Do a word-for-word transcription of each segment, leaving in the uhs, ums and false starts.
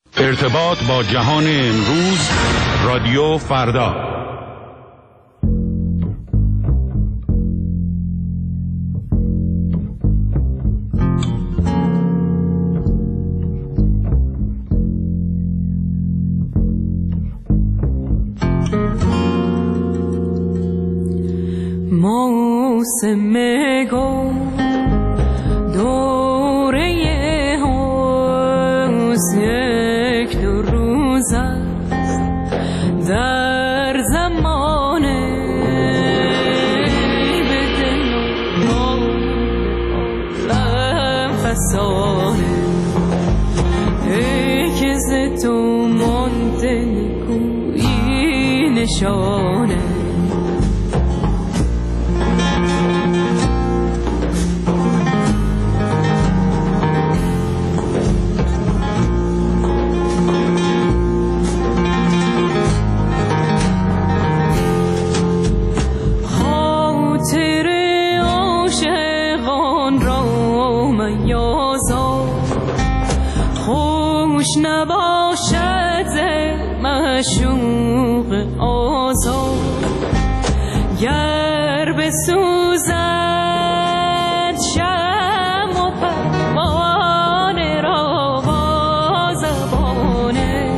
ارتباط با جهان امروز، رادیو فردا. موسم گل دوره حوض یک دو روز است در زمانه به دل و عالم فسانه ای که ز تو مانده نکویی نشانه نباشد معشوق آزاد گر بسوزد شمع و پروانه را با زبانه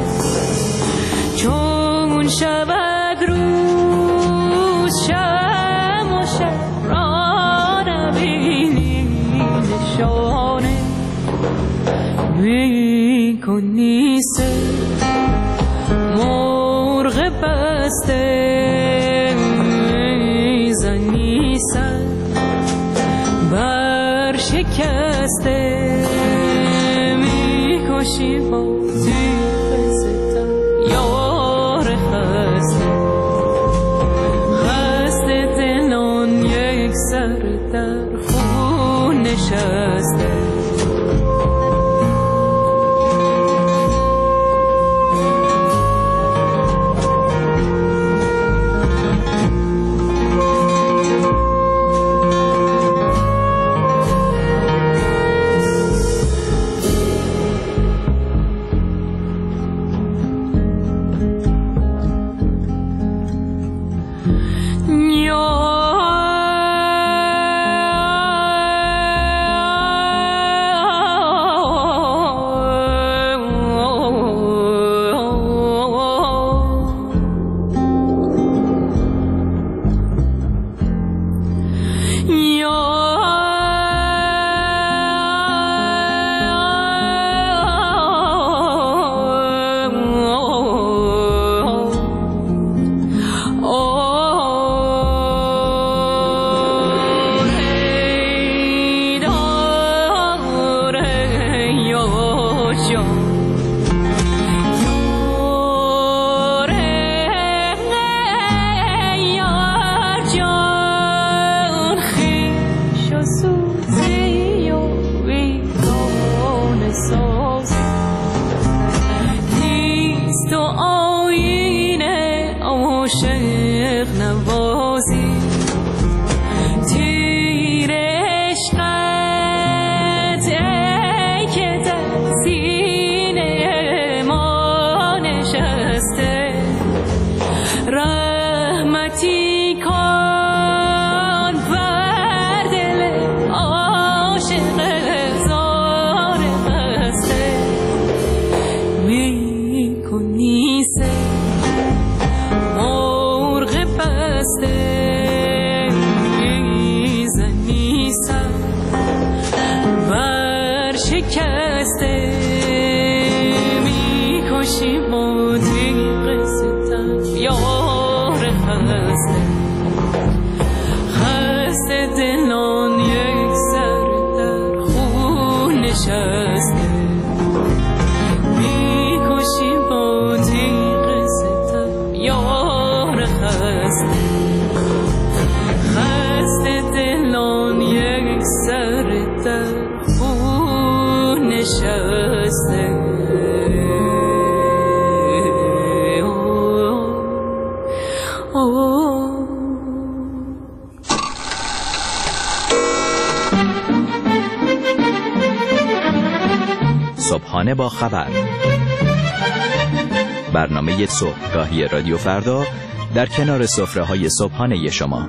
چون شود روز شمع و شب را نبینی نشانه کنی سه مرغ بسته زنی سر بر شکسته میکشی با تیغ ستم یار خسته خسته دلان یک سر در خون نشسته صبحانه با خبر. برنامه صبحگاهی رادیو فردا در کنار سفره‌های صبحانه شما.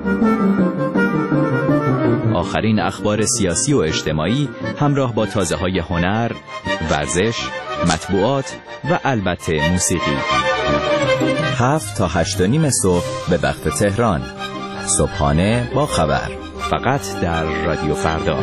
آخرین اخبار سیاسی و اجتماعی همراه با تازه‌های هنر، ورزش، مطبوعات و البته موسیقی. هفت تا هشت و نیم صبح به وقت تهران. صبحانه با خبر، فقط در رادیو فردا.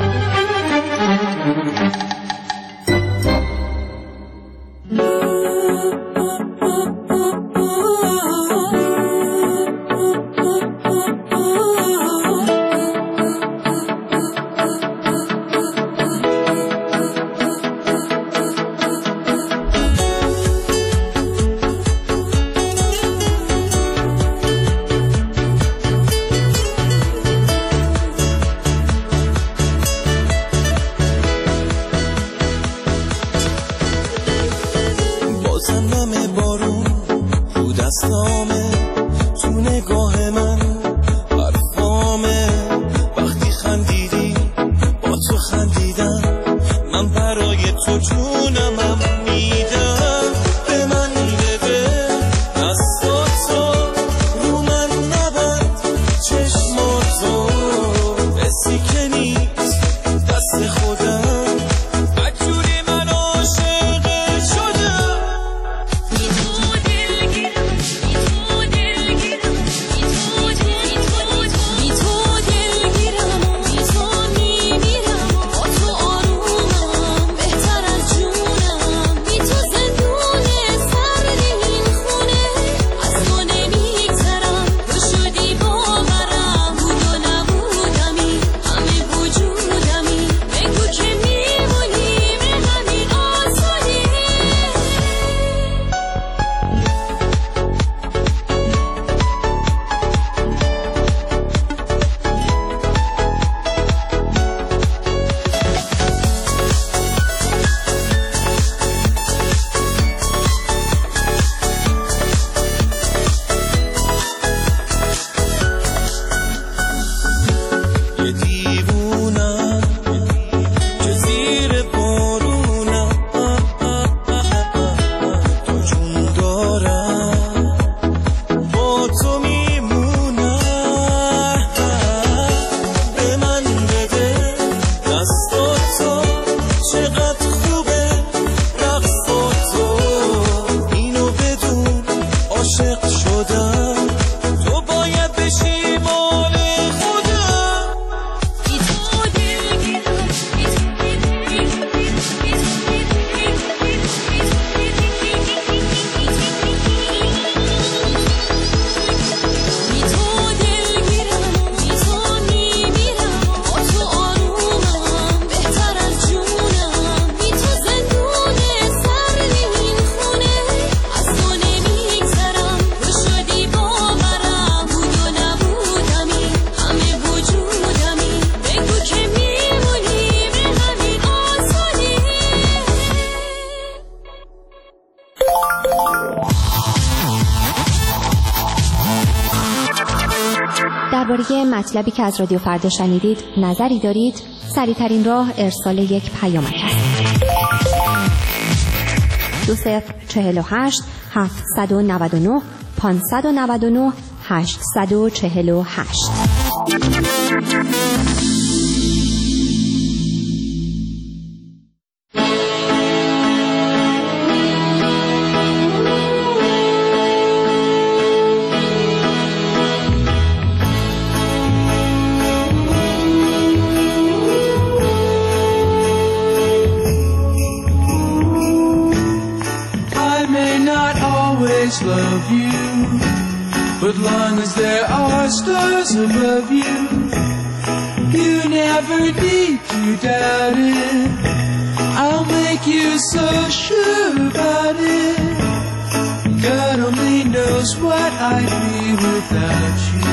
درباره مطلبی که از رادیو فردا شنیدید نظری دارید؟ سریع‌ترین راه ارسال یک پیامک است. دو صفر چهل و هشت هفتصد و نود و نه پانصد و نود و نه هشتصد و چهل و هشت. Love you, but long as there are stars above you, you never need to doubt it. I'll make you so sure about it. God only knows what I'd be without you.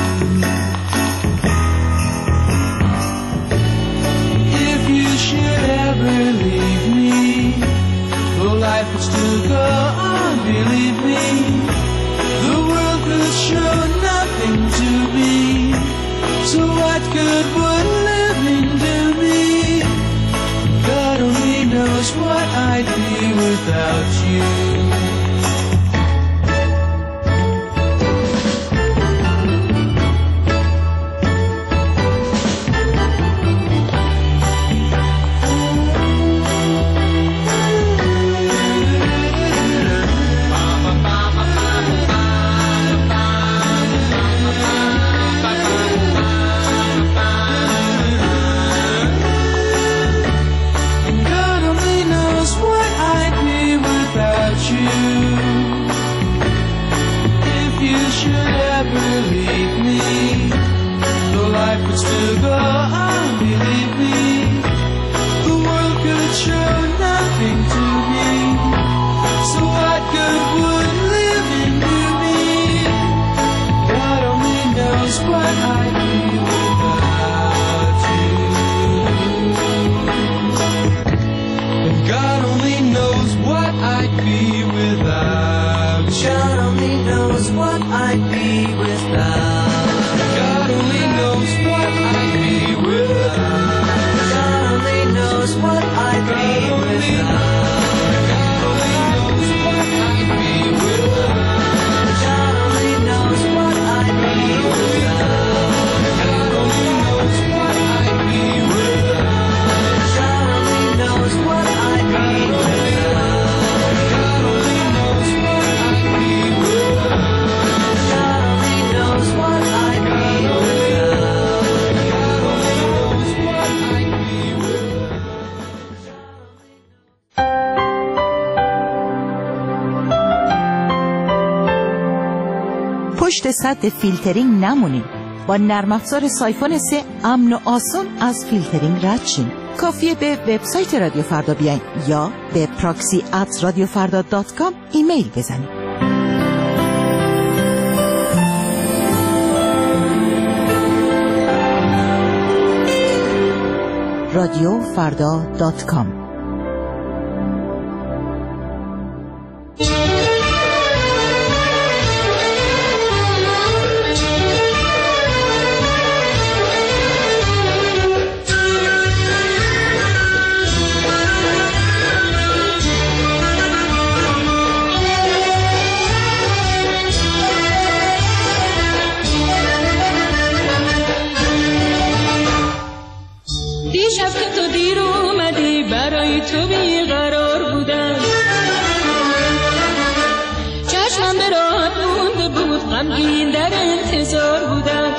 If you should ever leave me, well, life will still go on, believe me. The world could show nothing to me, so what good would living do me? God only knows what I'd be without you. be without you. God only knows what I'd be without. God only knows what I'd be without. God only knows what I'd be without. God only knows what I'd be without. God only knows what I'd be without. God only knows what I'd be without. God only knows what I'd be without. God only knows what I'd be without. God only knows what I'd be without. God only knows what I'd be without. پشت سد فیلترینگ نمونین. با نرم افزار سایفون سه امن و آسون از فیلترینگ رد شین. کافیه به وبسایت رادیو فردا بیاین یا به پراکسی ات رادیو فردا دات کام ایمیل بزنید. رادیو فردا دات کام. دیشب که تو دیر اومدی برای تو بیقرار بودم، چشمم به راحت مونده بود، غمگین در انتظار بودم.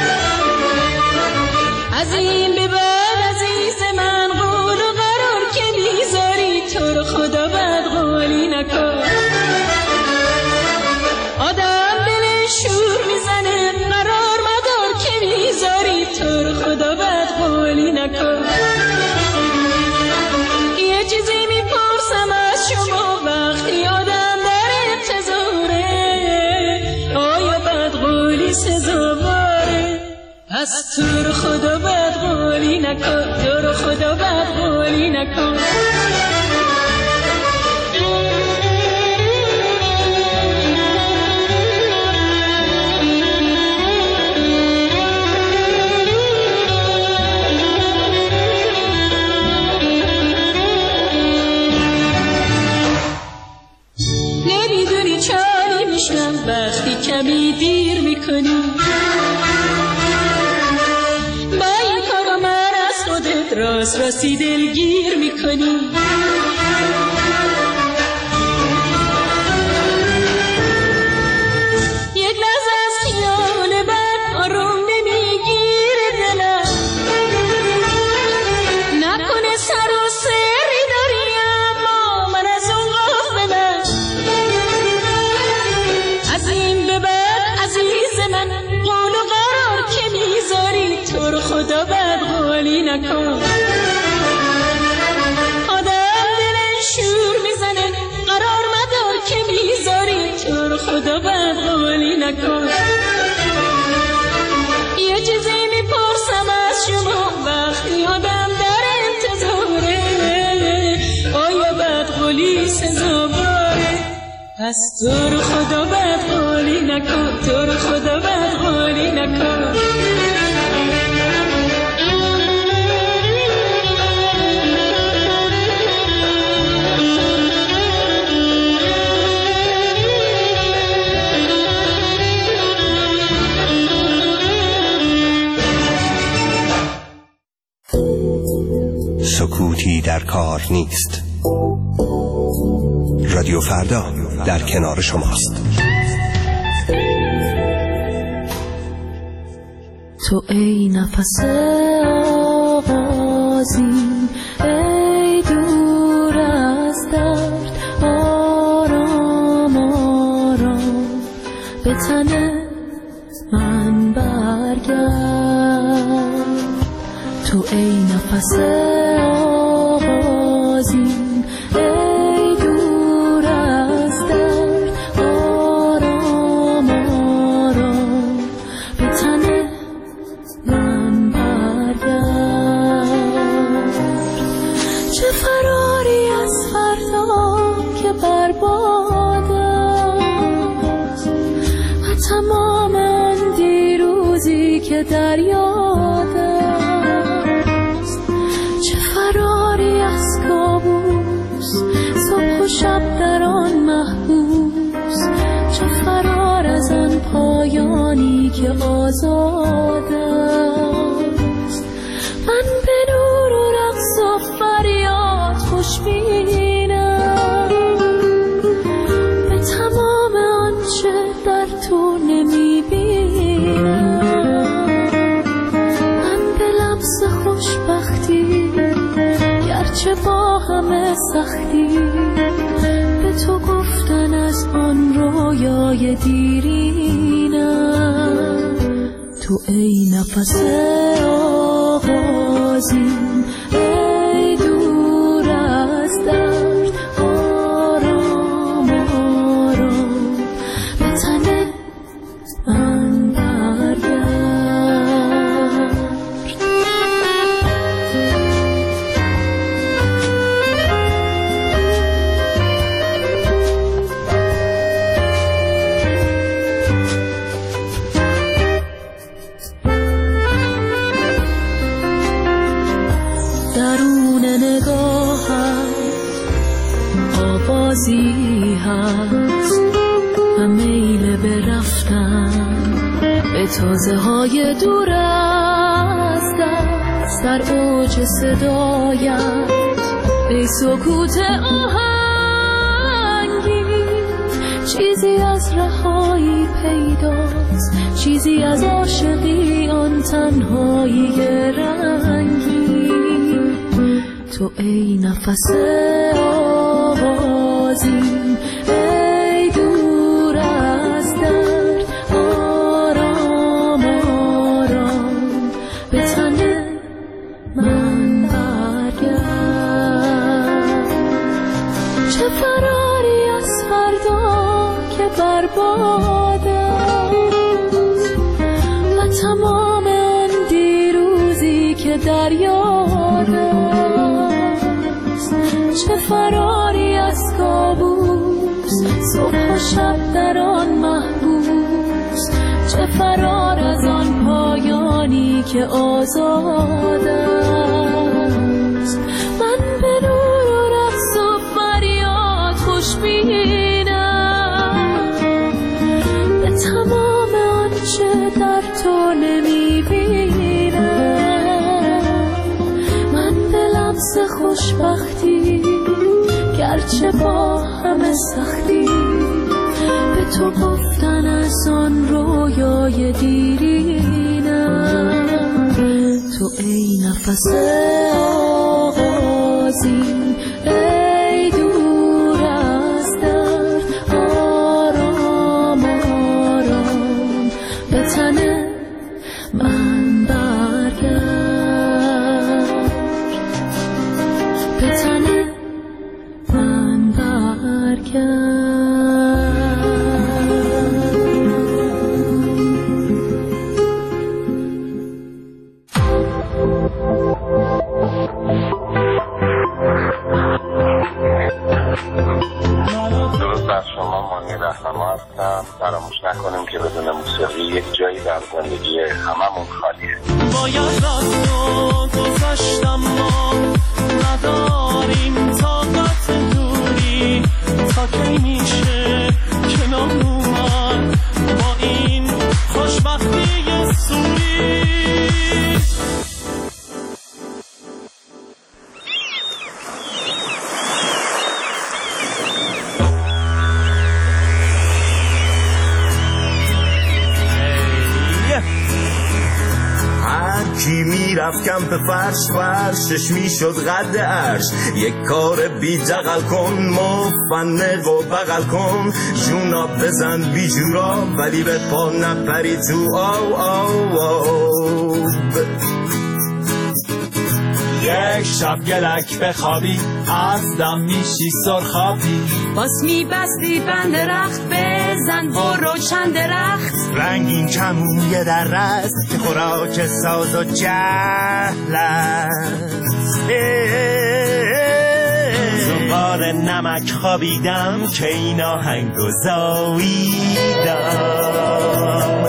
از این به بعد عزیز من قول و قرار که میذاری تو رو خدا بد قولی نکن. آدم دلش شور میزنه، قرار مدار که میذاری تو رو خدا بد قولی نکن. یه چیزی میپرسم از شما وقتی آدم در انتظاره، آیا بد قولی سزاواره؟ پس تو رو خدا بد قولی نکن، تو رو خدا بد قولی نکن. نمیدونی چالی میشم وقتی کمی دیر میکنی، با این کارا من از خودت راست راستی دلگیر میکنی. یک لحظه از خیال بد آروم نمیگیره دلم، نکنه سر و سری داری اما من از اون غافلم. از این به بعد عزیز من قول و قرار که میذاری تو رو خدا بد قولی نکن. آدم دلش شور میزنه، قرار مدار که میذاری تو رو خدا بد قولی نکن. یه چیزی میپرسم از شما وقتی آدم در انتظاره، آیا بد قولی سزاواره؟ پس تو رو خدا بد قولی نکن، تو رو خدا بد قولی نکن. سکوتی در کار نیست. رادیو فردا در کنار شماست. تو ای نفس آغازین، ای دور از درد، آرام آرام به تن من برگرد. تو ای نفس آغازین، ای دور از درد، آرام آرام به تن من برگرد. چه فراری از فردا که برباد است و تمام آن دیروزی که در یاد است. چه فراری از کابوس، صبح و شب در آن محبوس، چه فرار از آن پایانی که آزاد است. من به نور و رقص و فریاد خوشبینم، به تمام آنچه در تو نمیبینم. من به لمس خوشبختی گرچه با همه سختی، به تو گفتن از آن رویای دیرینم. تو ای نفس آغازین، ای دور از درد، آرام آرام به تن من برگرد. درون نگاهت آوازی هست و میل به رفتن به تازه های دور از دست. در اوج صدایت ای سکوت آهنگی، چیزی از رهایی پیداست، چیزی از عاشقی آن تنهایی رنگی. تو ای نفس آوازین، ای دور از درد، آرام آرام به تن من برگرد. چه فراری از فردا که برباد است و تمام آن دیروزی که در یاد است. چه فراری از کابوس، صبح و شب در آن محبوس، چه فرار از آن پایانی که آزاد است. من به نور و رقص و فریاد خوشبینم، به تمام آنچه در تو نمیبینم. من به لمس خوشبختی گرچه با همه سختی، به تو گفتن از آن رویای دیرینم. تو ای نفس آغازین، ای دور از درد، آرام آرام به تن من برگرد، به تن من برگرد. فراموش نکنیم که بدون موسیقی یک جایی در زندگی هممون خالیه. باید راستو گذاشتم، ما نداریم طاقت دوری، تا کی میشه کنار اومد با این خوشبختی سوری. کی میرفت کمپ فرش فرشش میشد قد عرش. یک کار بی جغل کن، مفنق و بغل کن، جونا بزن بی جورا ولی به پا نپری تو آو آو آو. یک شب گلک بخوابی از دم میشی سرخابی، باز میبستی بند درخت بزن برو چند درخت. رنگین کمون یه در رست که خوراک ساز و جهل است. غار نمک خوابیدم که این آهنگو زاییدم.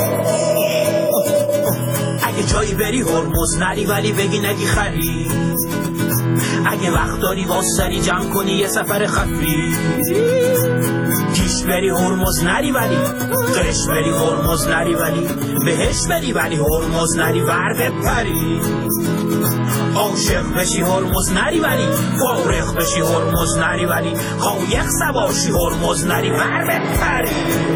اگه جایی بری هرمز نری ولی بگی نگی خری، اگه وقت داری واسری جمع کنی یه سفر خفی. پیش بری هرمز نری ولی قش بری هرمز نری ولی بهش بری ولی هرمز نری ور بپری. عاشق بشی هرمز نری ولی فارغ بشی هرمز نری ولی قایق سواشی هرمز نری ور بپری.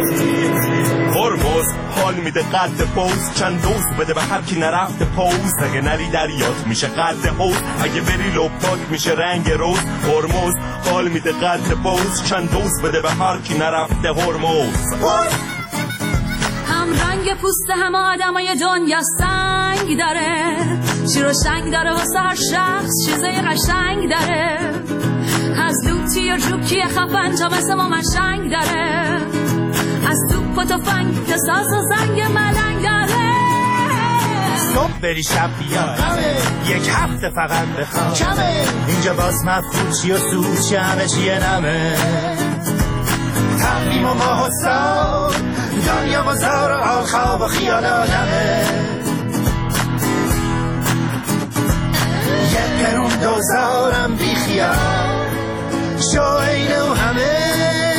هرمز حال میده قد پوز، چند دوز بده به هر کی نرفته پوز. اگه نری دریات میشه قد حوز، اگه بری لپات میشه رنگ روز. هرمز حال میده قد پوز، چند دوز بده به هر کی نرفته هرمز. هم رنگ پوست همه آدمای دنیا سنگ داره، شیر و شنگ داره واسه هر شخص چیزای قشنگ داره. از لوتی و جوکی خفن تا مثل ما مشنگ داره، از توپ و تفنگ تا ساز و زنگ ملنگ داره. صبح بری شب بیاد یک هفته فقط بخواد کمه، اینجا باز مفهوم چی و سود چی همه چیه نمه. تقویم و ماه و سال دنیا و زار و آل خواب و خیال آدمه. یک قرون دوزارم بی خیال شو اینو همه.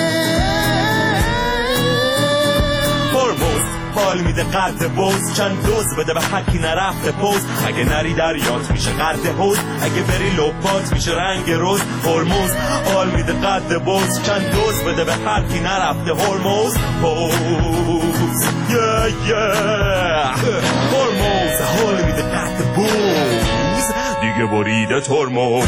حال میده قد بوز، چند دوز بده به حکی نرفته پوز. اگه نری دریات میشه قد حوز، اگه بری لپات میشه رنگ روز. هرمز حال میده قد بوز، چند دوز بده به حکی نرفته هرمز. پوز yeah, yeah. هرمز حال میده قد بوز، دیگه بریده ترمز.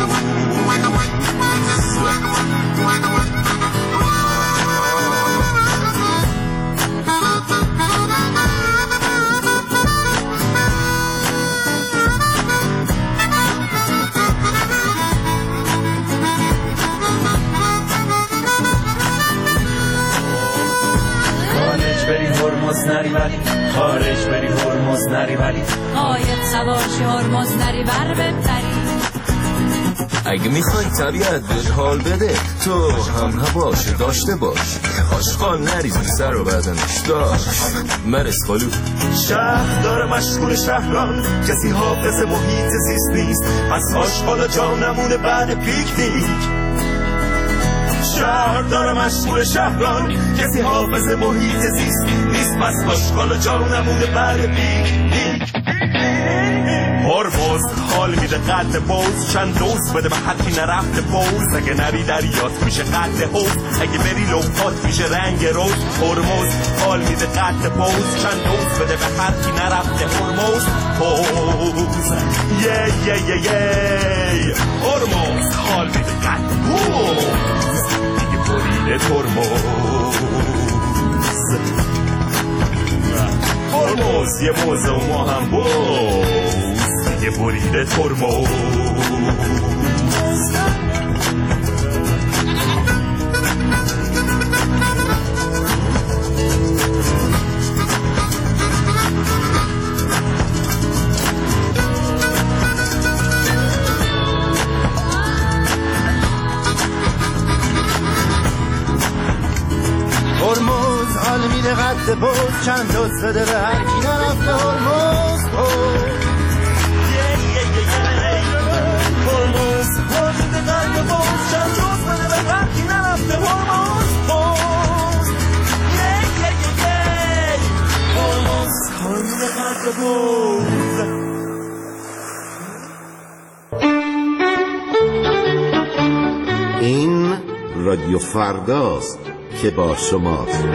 هرمز نری ولی خارج بری هرمز نری ولی قایق سواشی هرمز نری ور بپری. اگه میخوای طبیعت بهت حال بده تو هم هواش داشته باش. آشغال نریز سر و بدنش داشت من اسخالو. شهر داره مشغول شهران، کسی حافظ محیط زیست نیست، پس آشغال جا نمونه بعد پیکنیک. شهر داره مشغول شهران، کسی حافظ محیط زیست نیست، پس آشغال جا نمونه بعد پیکنیک. هرمز حال میده قد بوز، چند دوز بده به حکی نرفته پوز. اگه نری دریات میشه قد حوز، اگه بری لپات میشه رنگ روز. هرمز حال میده قد بوز، چند دوز بده به حکی نرفته هرمز. پوز یه یه یه یه هرمز حال میده قد بوز، دیگه بریده ترمز. هرمز یه موزه و ما هم بوز، دیگه بریده ترمز. هرمز حال میده قد بوز، چند دوز بده به هر کی نرفته هرمز. هرمز حال میده قد بوز، چند دوز بده به هر کی نرفته هرمز. هرمز حال میده قد بوز. این رادیو فرداست که با شماست.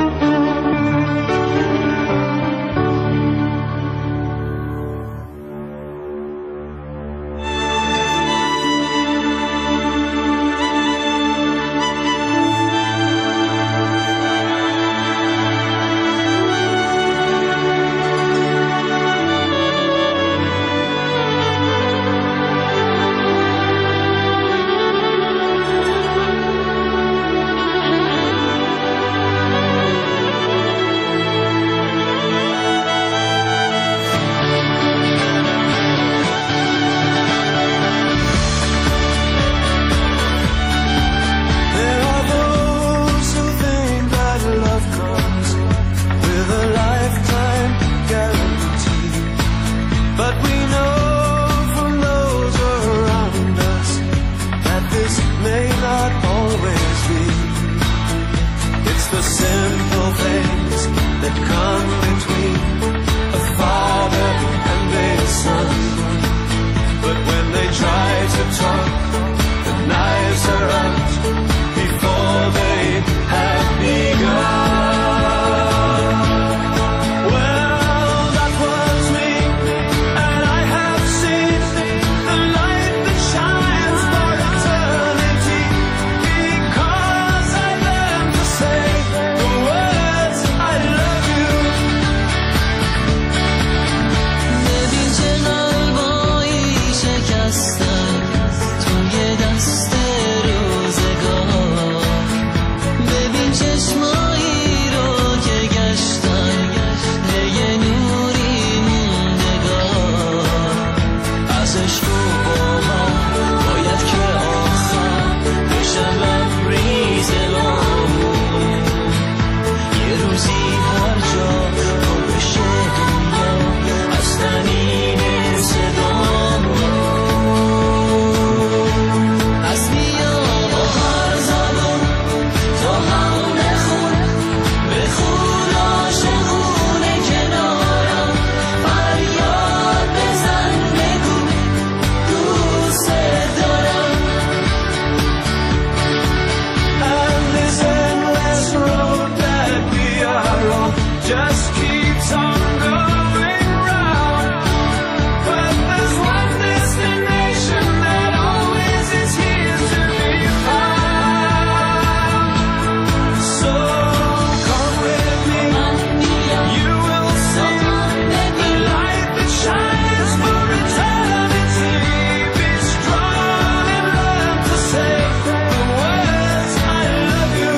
just keeps on going round. But there's one destination that always is here to be found. So come with me, you will see the light that shines for eternity. Be strong and learn to say the words I love you.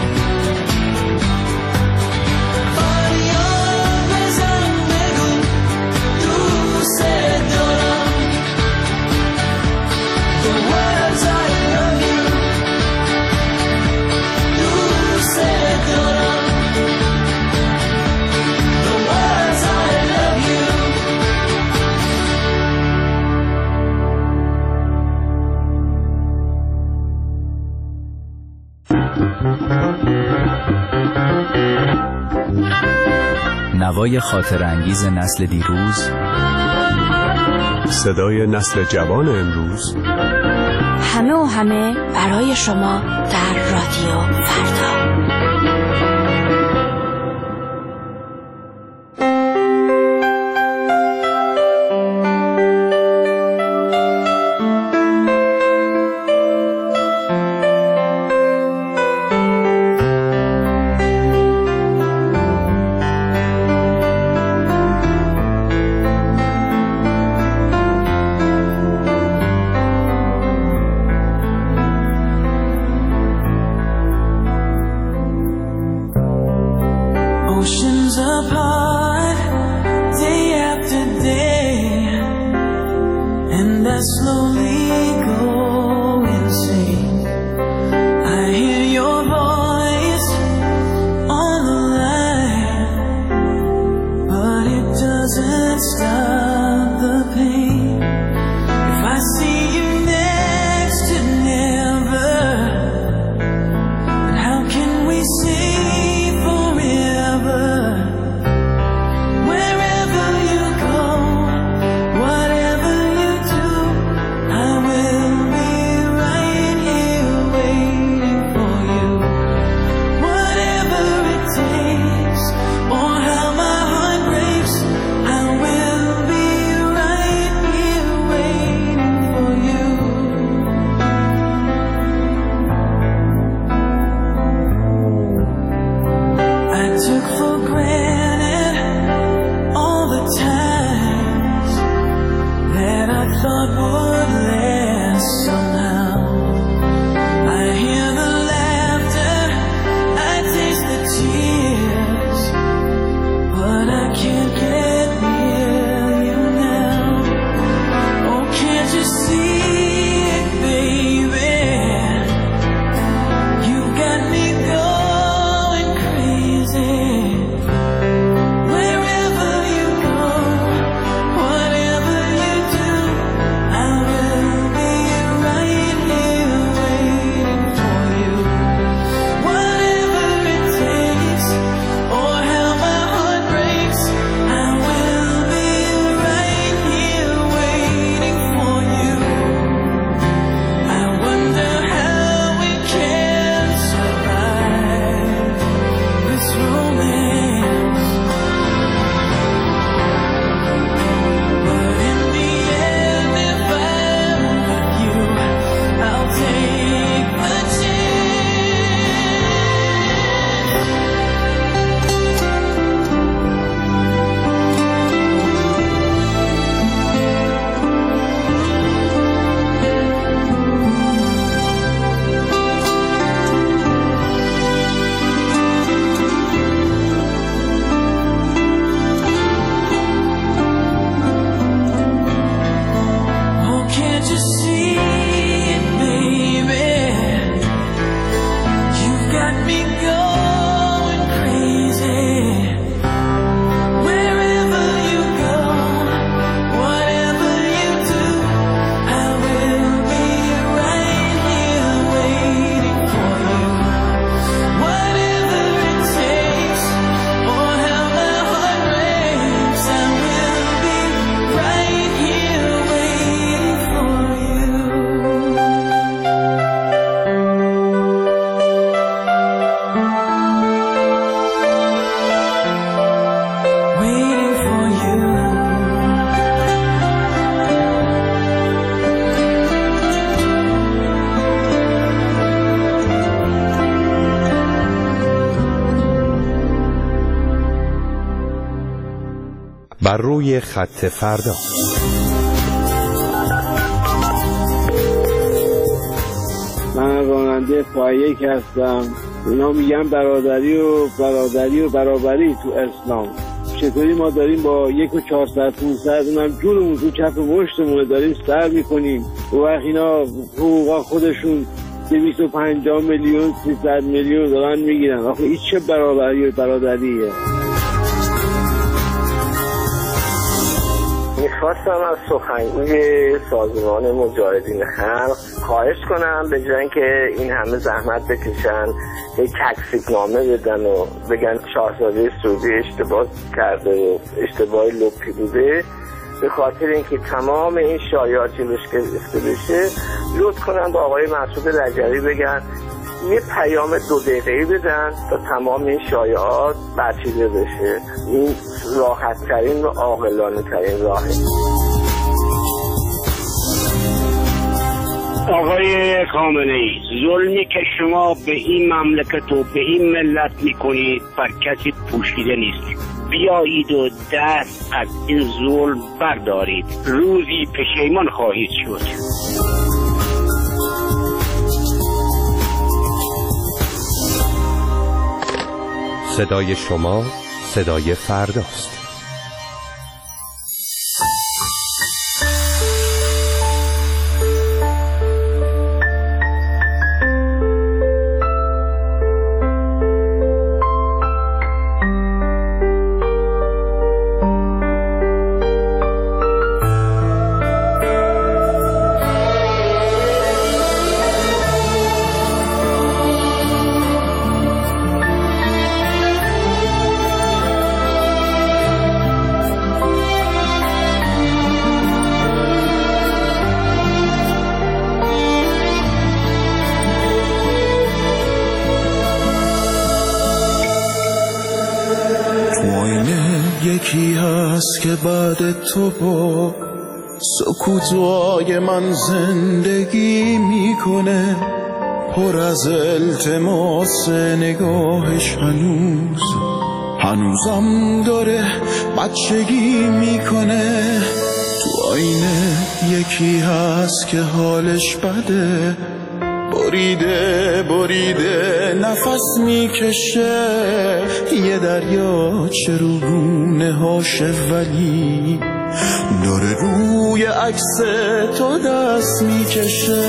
نوای خاطر انگیز نسل دیروز، صدای نسل جوان امروز، همه و همه برای شما در رادیو فردا. Oceans apart, day after day, and I slowly go insane. I hear your voice on the line, but it doesn't stop the pain. If I see you next to never, then how can we say بر روی خط فردا. من راننده پایک هستم. اینا میگن برادری و برادری و برابری تو اسلام. چطوری ما داریم با یک و چهارصد پونصد اونم جونمون تو چپ مشتمون داریم سر میکنیم و وقت اینا حقوقا خودشون دویست و پنجاه میلیون سیصد میلیون دارن میگیرن. آخه این چه برابری و برادریه؟ میخواستم از سخنگوی سازمان مجاهدین خلق خواهش کنم به جای اینکه این همه زحمت بکشن یک تکسیبنامه بدن و بگن شاهزاده سعودی اشتباه کرده و اشتباه لپی بوده، به خاطر اینکه تمام این شایعات جلوش گرفته بشه لطف کنن با آقای مسعود رجبی بگن یه پیام دو دقیقه‌ای بدن تا تمام این شایعات برچیده بشه. این راحت ترین و عاقلانه ترین راهه. آقای خامنه‌ای، ظلمی که شما به این مملکت و به این ملت میکنید بر کسی پوشیده نیست. بیایید و دست از این ظلم بردارید، روزی پشیمان خواهید شد. صدای شما صدای فرداست. یکی هست که بعد تو با سکوتای من زندگی میکنه، پر از التماس نگاهش هنوز هنوزم داره بچگی میکنه. تو آینه یکی هست که حالش بده، بریده بریده نفس میکشه، یه دریا چه رونه هاشه ولی داره روی عکس تو دست میکشه.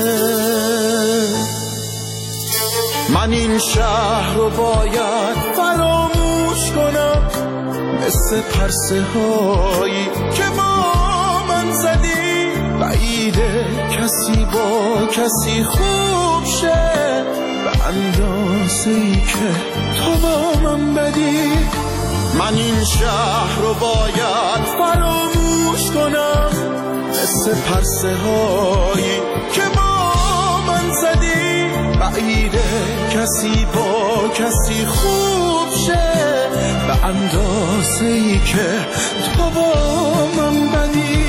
من این شهر رو باید فراموش کنم، مثل پرسه هایی که با من زدی، بعیده کسی با کسی خوب شه به اندازه ای که تو با من بدی. من این شهر رو باید فراموش کنم، مثل پرسه هایی که با من زدی، بعیده کسی با کسی خوب شه به اندازه ای که تو با من بدی.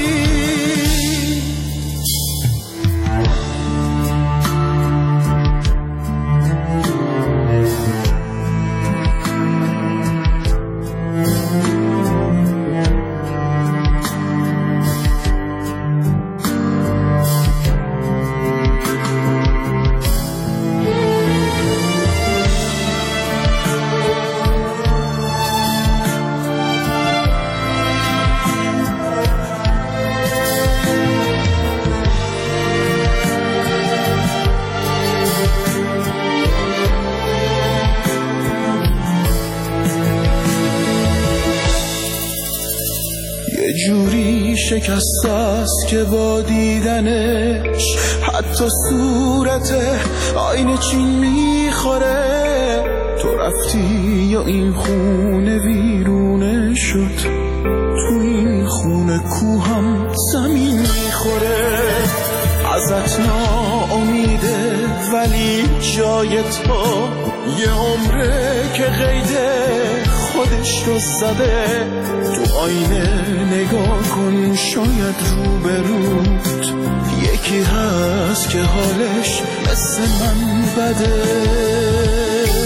جوری شکست است که با دیدنش حتی صورت آینه چین میخوره. تو رفتی یا این خونه ویرونه شد، تو این خونه کوهم زمین میخوره. ازت ناامیده ولی جای تو یه عمره که قیده خودش رو زده. تو آینه نگاه کن، شاید رو به روت یکی هست که حالش مثل من بده.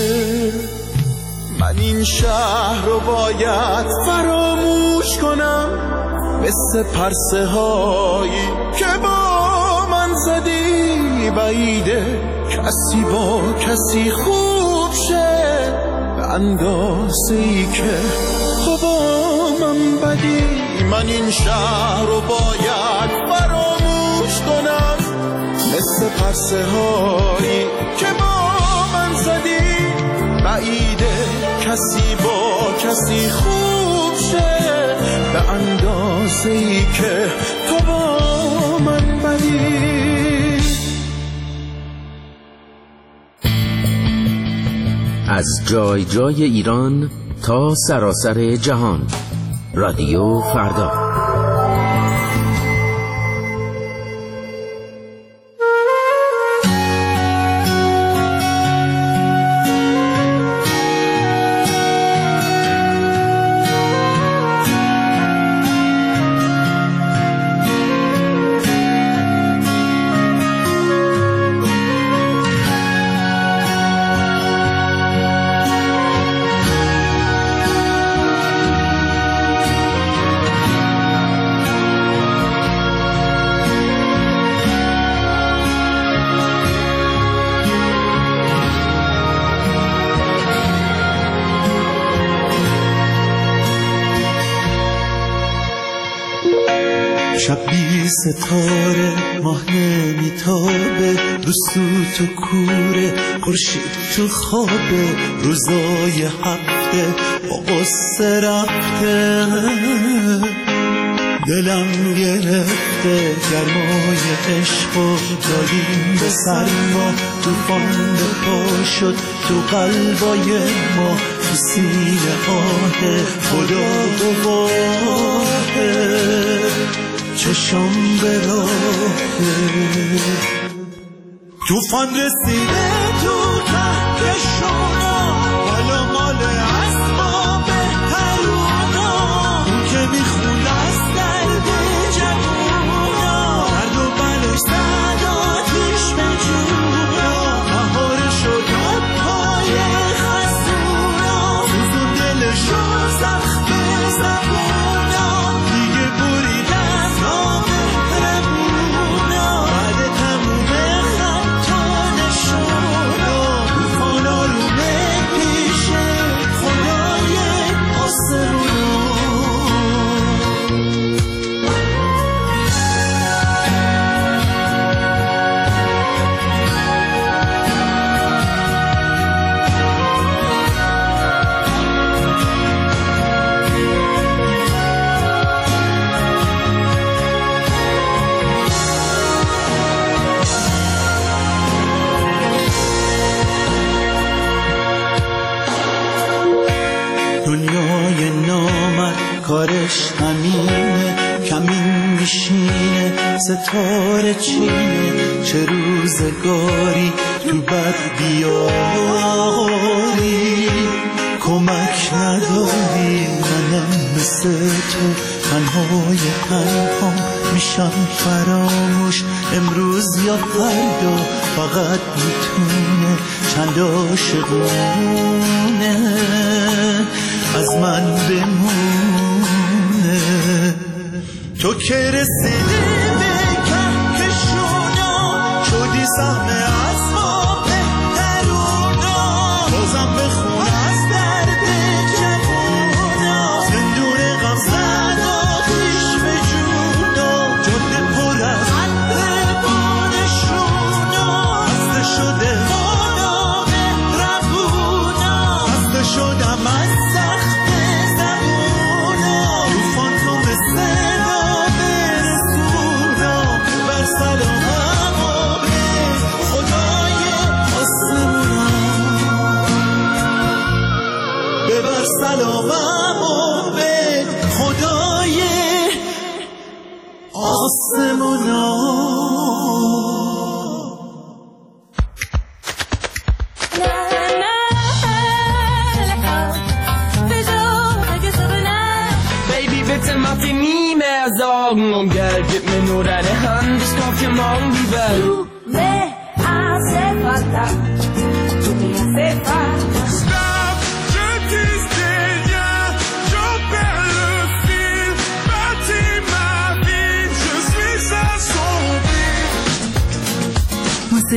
من این شهر رو باید فراموش کنم، مثل پرسه هایی که با من زدی، بعیده کسی با کسی خوب شه به اندازه ای که تو با من بدی. من این شهر رو باید فراموش کنم، مثل پرسه هایی که با من زدی، بعیده کسی با کسی خوب شه به اندازه ای که تو با من بدی. از جای جای ایران تا سراسر جهان، رادیو فردا. شب بی ستاره، ماه نمیتابه، رو سوت و کوره، خورشید تو خوابه، روزای هفته با قصه رفته، دلم گرفته گرمای عشق و دادیم به سرما، توفان به پا شد تو قلبای ما، تو سینه آه خدا گواهه، چشم به راهه، توفان رسیده تو کهکشونا، بالا مال اسباب حرونا، اون که میخونه از درد جوونا، درد و بلش زد آتیش به جونا، بهار شد پای خستونا، سوزون دلشو زخم زبونا، دیگه برید از راه مهربونا، بعد تموم خطا نشونا، توفان آرومه پیش خدای آسمونا. دنیای نامرد کارش همینه، کمین میشینه ستاره چینه، چه روزگاری تو بد بیاری، کمک نداری منم مثل تو، تنهای تنها میشم فراموش، امروز یا فردا فقط میتونه چند عاشقونه از من بمونه، تو که رسیدی به کهکشونا، شدی سهم از ما بهترونا، بازم بخون از درد جوونا، زندون غم زد آتیش به جونا، جاده پر از روانشونا، خسته شده خدا مهربونا، خسته شدم از سخت زبونا، توفان تو مثل نام رسونا، بر سلامم و به خدای آسمونا، ببر سلامم و به خدای آسمونا. Augen und Geld, gib mir nur deine Hand, ich kauf dir morgen die Welt. Du me hace falta, tu me hace falta. Stop, je dis rien, j'en perds le fil, bâtiment.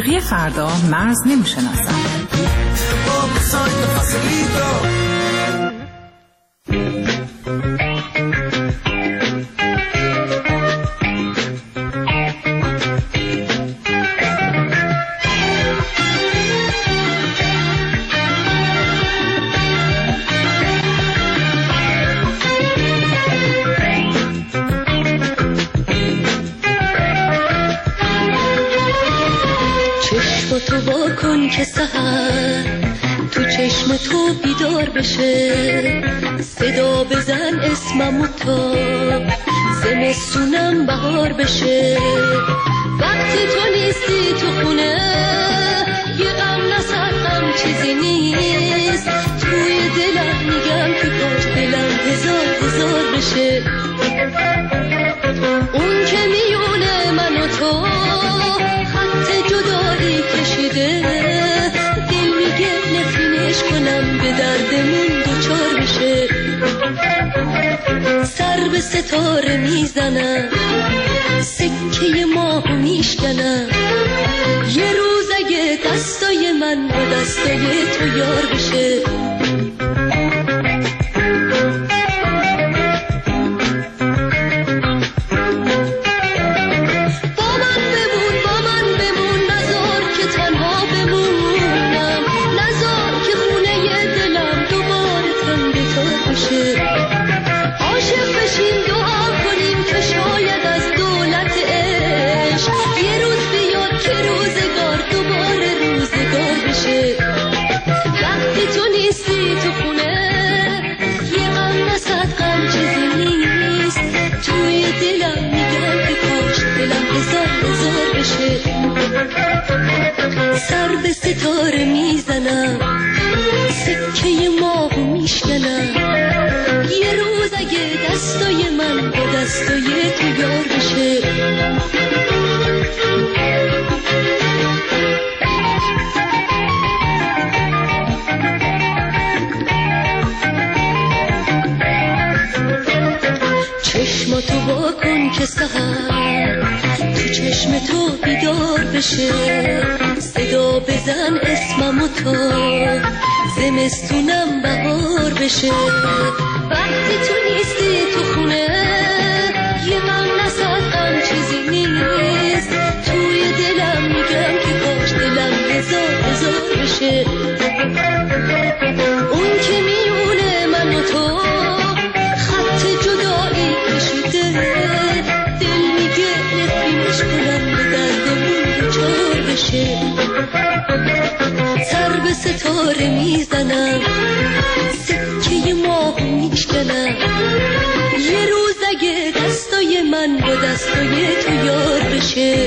موسیقی فردا مرز نمی‌شناسد. تو با کن که سحر تو چشم تو بیدار بشه، صدا بزن اسممو تا زمستونم بهار بشه. وقتی تو نیستی تو خونه یه غم نسر غم چیزی نیست، توی دلم میگم که کاش دلم هزار هزار بشه. اون که میونه من و تو خط جدایی کشیده، دل میگه نفرینش کنم به دردمون دوچار بشه. سر به ستاره میزنم، سکه ماه میشکنم، یه روز اگه دستای من با دستای تو یار بشه. سر به ستاره میزنم، سکه ماه میشکنم، یه روز اگه دستای من با دستای تو یار بشه. چشماتو با کن که سحر تو چشم تو بیدار بشه، صدا بزن اسممو تا زمستونم بهار بشه. وقتی تو نیستی تو خونه یه غم نسد غم چیزی نیست، توی دلم میگم که کاش دلم هزار هزار بشه. اون که میونه من و تو خط جدایی کشیده، دل میگه نفرینش کنم به دردمون دوچار بشه. سر به ستاره میزنم، سکه ماه میشکنم، یه روز اگه دستای من با دستای تو یار بشه.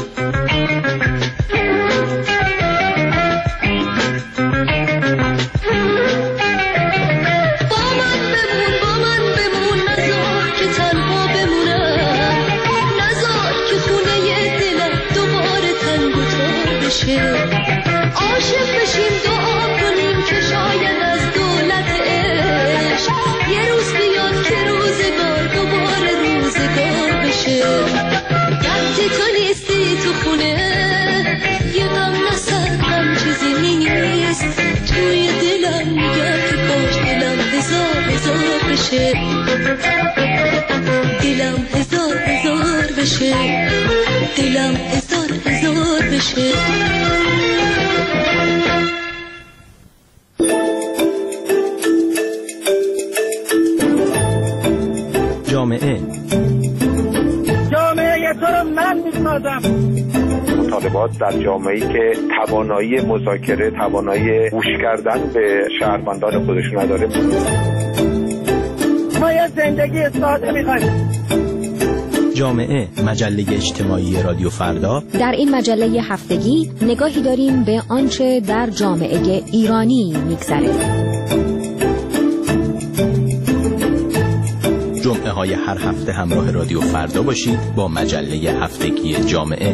عاشق بشیم دعا کنیم که شاید از دولت عشق یه روز بیاد که روزگار دوباره روزگار بشه. وقتی تو نیستی تو خونه یه غم نسر غم چیزی نیست، توی دلم میگم که کاش دلم هزار هزار بشه. دلم هزار هزار بشه، دلم هزار هزار بشه. جامعه جامعه تو رو من میسازم. مطالبات در جامعه‌ای که توانایی مذاکره، توانایی گوش کردن به شهروندان خودشون نداره. ما یه زندگی ساده میخوایم. جامعه، مجله اجتماعی رادیو فردا. در این مجله هفتگی نگاهی داریم به آنچه در جامعه ایرانی میگذره. جمعه های هر هفته همراه رادیو فردا باشید با مجله هفتگی جامعه.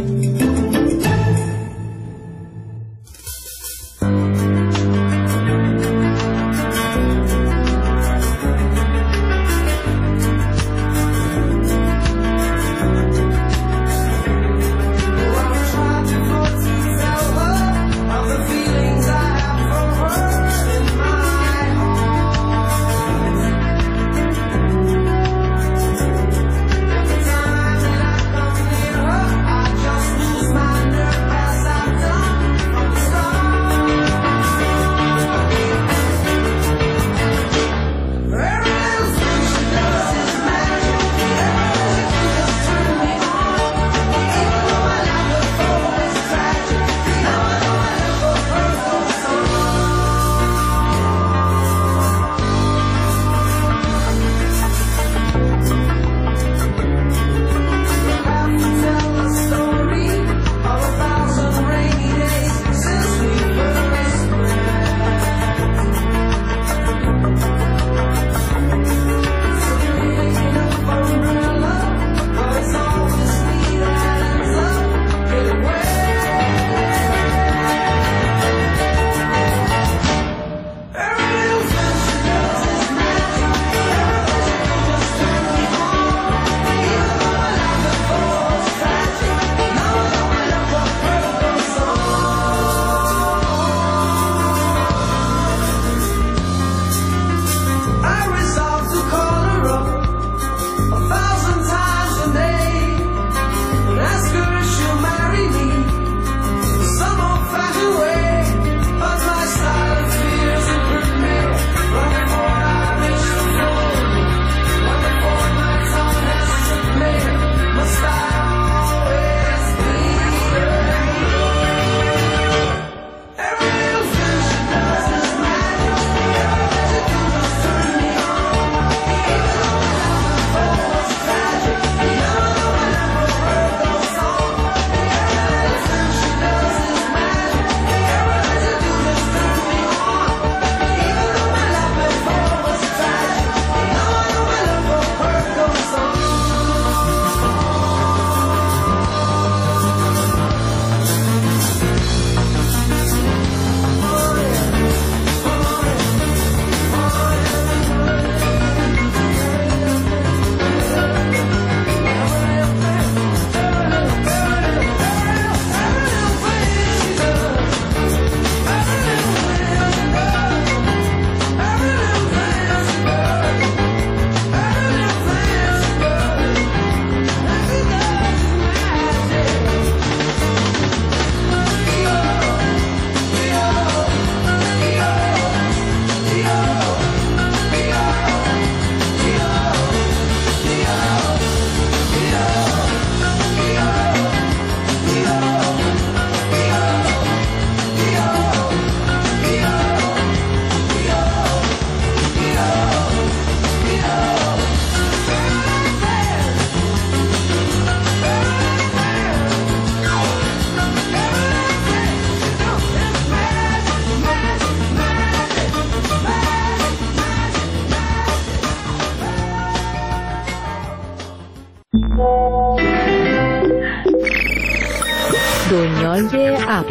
صدای ابر.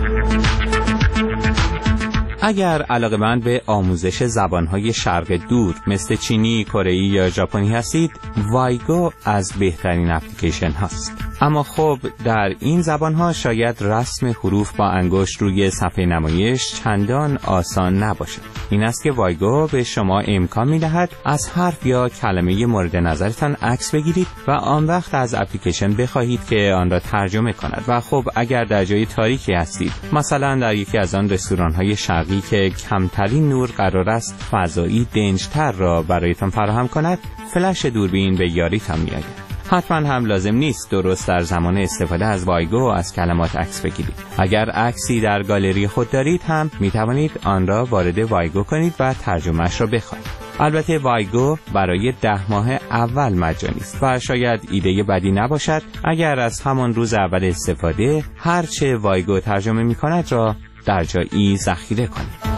اگر علاقه‌مند به آموزش زبان‌های شرق دور مثل چینی، کره‌ای یا ژاپنی هستید، وایگو از بهترین اپلیکیشن هاست. اما خب در این زبان‌ها شاید رسم حروف با انگشت روی صفحه نمایش چندان آسان نباشد. این است که وایگو به شما امکان می‌دهد از حرف یا کلمه مورد نظرتان عکس بگیرید و آن وقت از اپلیکیشن بخواهید که آن را ترجمه کند. و خب اگر در جای تاریکی هستید، مثلا در یکی از آن رستوران‌های شرقی که کمترین نور قرار است فضایی دنج‌تر را برایتان فراهم کند، فلش دوربین به یاریتان می‌آید. حتما هم لازم نیست درست در زمان استفاده از وایگو از کلمات عکس بگیرید. اگر عکسی در گالری خود دارید هم می توانید آن را وارد وایگو کنید و ترجمهش را بخواهید. البته وایگو برای ده ماه اول مجانی است و شاید ایده بدی نباشد اگر از همان روز اول استفاده هرچه وایگو ترجمه می کند را در جایی ذخیره کنید.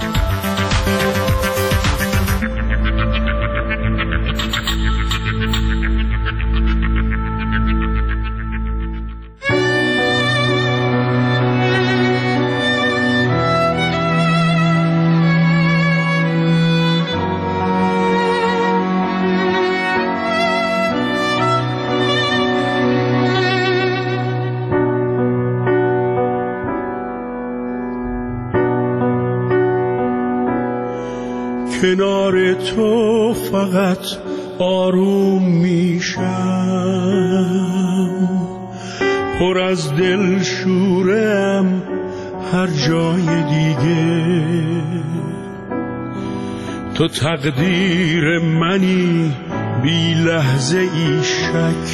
کنار تو فقط آروم میشم، پر از دل شورم هر جای دیگه. تو تقدیر منی بی لحظه ای شک،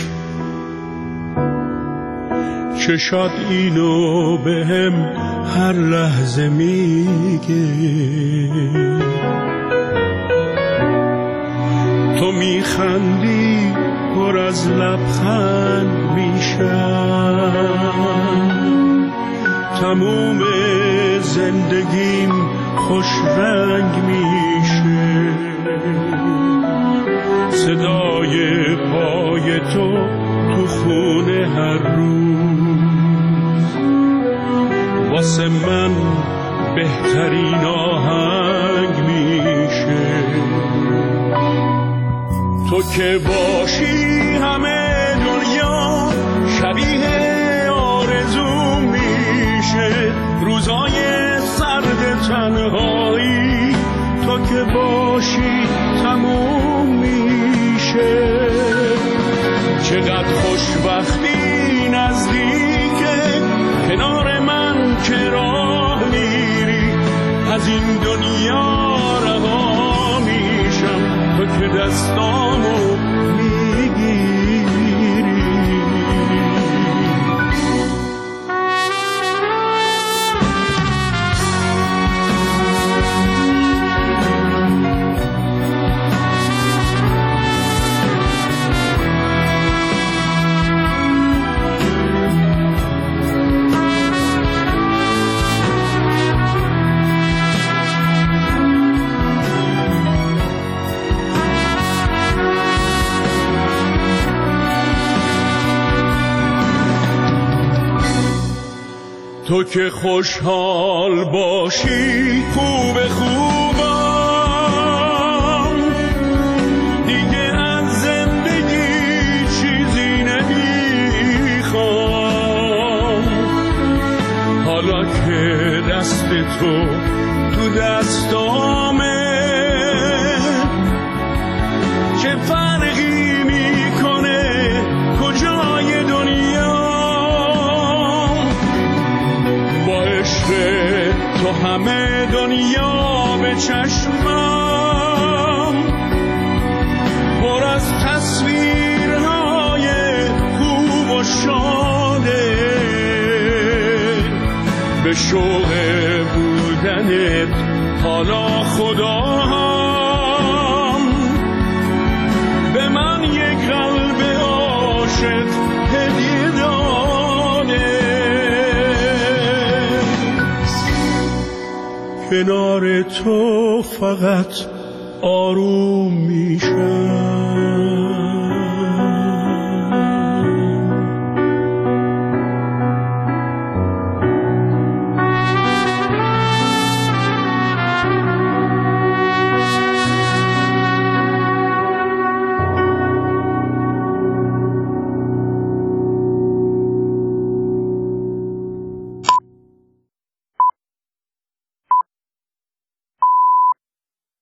چشات اینو بهم هر لحظه میگه. تو میخندی پر از لبخند میشم، تموم زندگیم خوش رنگ میشه. صدای پای تو تو خونه هر روز واسه من بهترین آهنگ میشه. تو که باشی همه دنیا شبیه آرزو میشه. روزای سرد تنهایی تو که باشی تموم میشه. چقدر خوشبختی نزدیکه کنار من که راه میری. از این دنیا رها میشم تو که دستامو میگیری. تو که خوشحال باشی خوب خوبم، دیگه از زندگی چیزی نمیخوام. حالا که دست تو تو دستامه چه فرقی میکنه کجای دنیا. تو همه دنیا به چشمم پر از تصویرهای خوب و شاده. به شوق بودنت حالا خدا هم به من یک قلب عاشق هدیه داده. کنار تو فقط آروم میشم.